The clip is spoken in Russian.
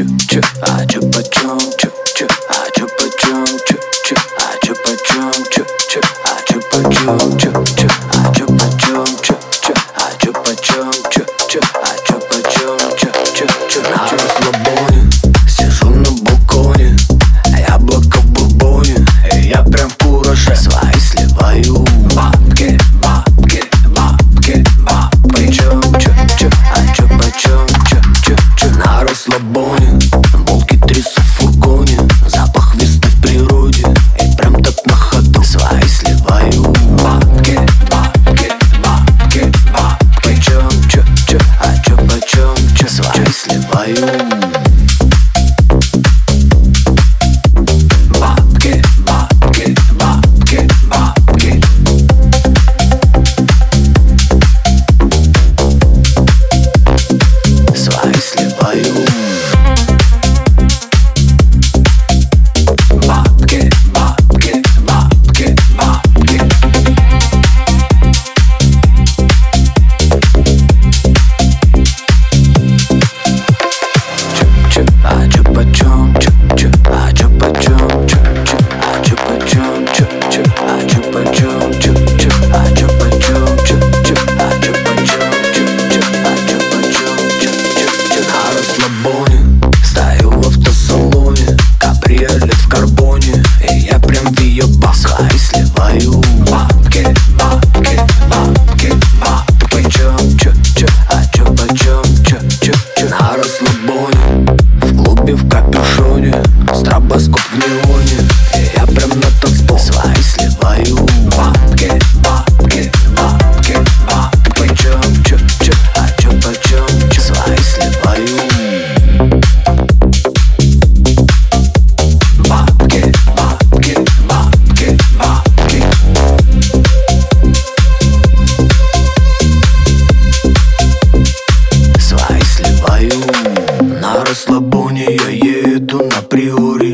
чё, а чё почём, чё, а чё почём, чё, а чё почём, чё, а чё почём, чё, а чё почём, чё, а чё почём, чё, а чё почём, чё. На расслабоне сижу на балконе, яблоко в бурбоне, и я прям в кураже свои сливаю. Бабки, бабки, бабки, бабки. Чё, а чё почём, чё. На расслабоне булки трясу в фургоне, запах весны в природе, и прям так на ходу свои сливаю. Бабки, бабки, бабки, бабки. Чё, а чё почём, чё свои сливаю. Стою в автосалоне, кабриолет в карбоне, и я прям в ее бахай сливаю. Бабки, бабки, бабки, бабки. Чё, а чё почём, чё. На расслабоне, в клубе в капюшоне, стробоскоп в неоне, и я прям на танцпол свои сливаю. Бабки, бабки, бабки, бабки. Чё, а чё почём, чё свои сливаю. На расслабоне я еду на приоре.